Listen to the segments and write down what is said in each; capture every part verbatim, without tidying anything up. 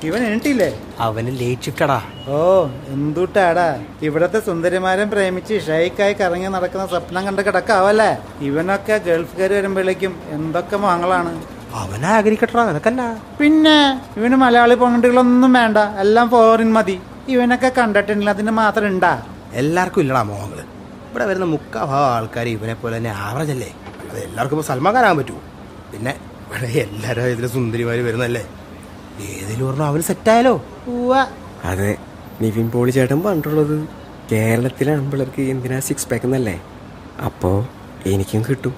ഇവൻ എണീറ്റില്ലേ? അവന് ലേറ്റ് ഷിഫ്റ്റാടാ. ഓ എന്തുട്ടാടാ, ഇവിടത്തെ സുന്ദരിമാരൻ പ്രേമിച്ച് ഷൈക്കായി കറങ്ങി നടക്കുന്ന സ്വപ്നം കണ്ട് കിടക്കാവല്ലേ. ഇവനൊക്കെ ഗൾഫുകാർ വരുമ്പോഴേക്കും എന്തൊക്കെ മോഹങ്ങളാണ്. അവനാഗ്രഹിക്കട്ടാ, അതൊക്കല്ല. പിന്നെ ഇവന് മലയാളി പെൺകുട്ടികളൊന്നും വേണ്ട, എല്ലാം ഫോറിൻ മതി. ഇവനൊക്കെ കണ്ടിട്ടില്ല, അതിന് മാത്രം ഉണ്ടാ. എല്ലാവർക്കും ഇല്ലടാ മോഹങ്ങള്. ഇവിടെ വരുന്ന മുക്കാഭാവം ആൾക്കാർ ഇവനെ പോലെ തന്നെ ആവറേജ് അല്ലേ. അത് എല്ലാവർക്കും ഇപ്പോൾ സൽമാൻ ഖാൻ ആകാൻ പറ്റുമോ? പിന്നെ ഇവിടെ എല്ലാവരും ഇതിൽ സുന്ദരിമാര് വരുന്നല്ലേ. ഏതെങ്കിലും പറഞ്ഞോ അവന് സെറ്റായാലോ. അതെ, നിവിൻ പോളി ചേട്ടൻ പറഞ്ഞിട്ടുള്ളത് കേരളത്തിലെ ആൺപിള്ളേർക്ക് എന്തിനാ സിക്സ് പാക്ക് എന്നല്ലേ. അപ്പോ എനിക്കും കിട്ടും.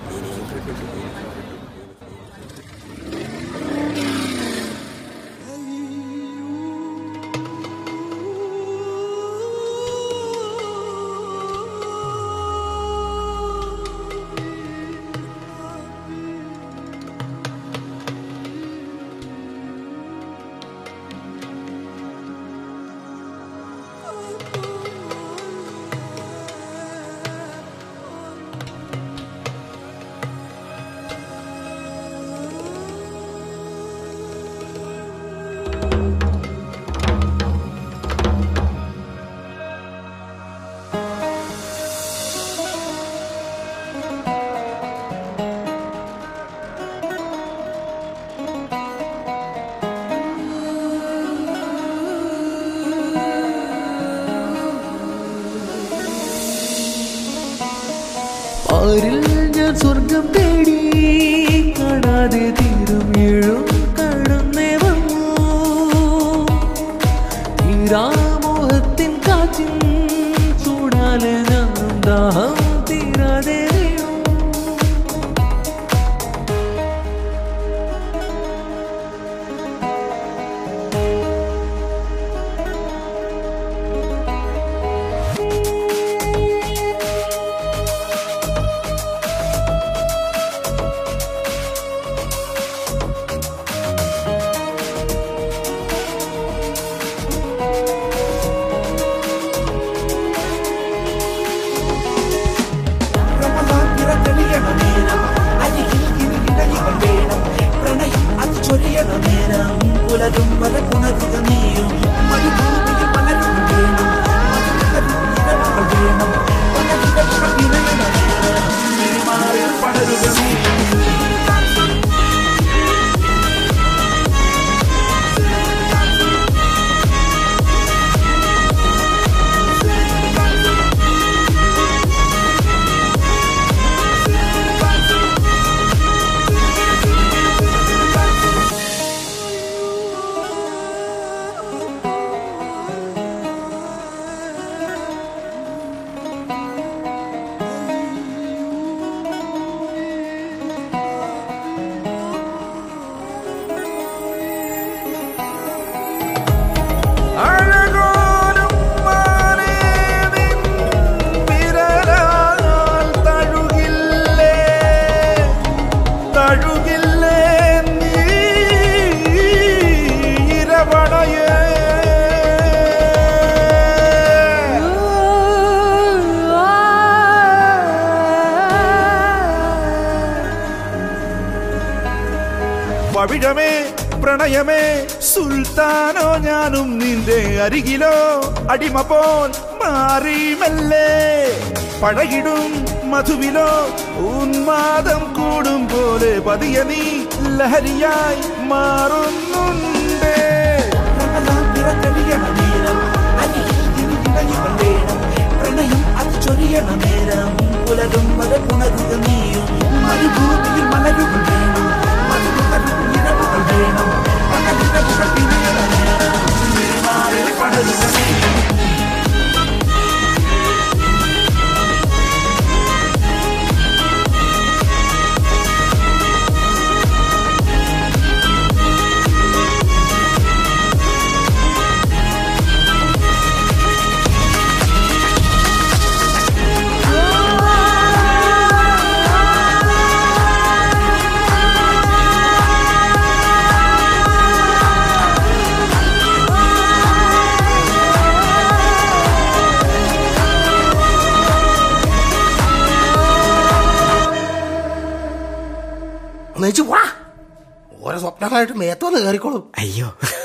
ഞാൻ സ്വർഗം തേടി കാണാതെ തീരും ഏഴും കടന്നേ വന്നു. തീരാമോഹത്തിൻ കാറ്റിൻ ചൂടാലെ ഞാനും ദാഹം തീരാതെ പവിഴമേ പ്രണയമേ സുൽത്താനോ ഞാനും നിന്റെ അരികിലോ അടിമ പോൽ മാറി മെല്ലെ പഴകിടും മധുവിലോ ഉന്മാദം കൂടും പോലെ പതിയെ നീ ലഹരിയായി മാറുന്നുണ്ട്. പ്രണയം അത് ചൊരിയണ നേരം പുലരും മത പുണരുക നീയും മരുഭൂമിയിൽ മലരുകൾ വേണം ഇരവുകൾ വേണം പടരുക നീയും. ഓരോ സ്വപ്നങ്ങളായിട്ട് മേത്തോന്ന് കയറിക്കോളും. അയ്യോ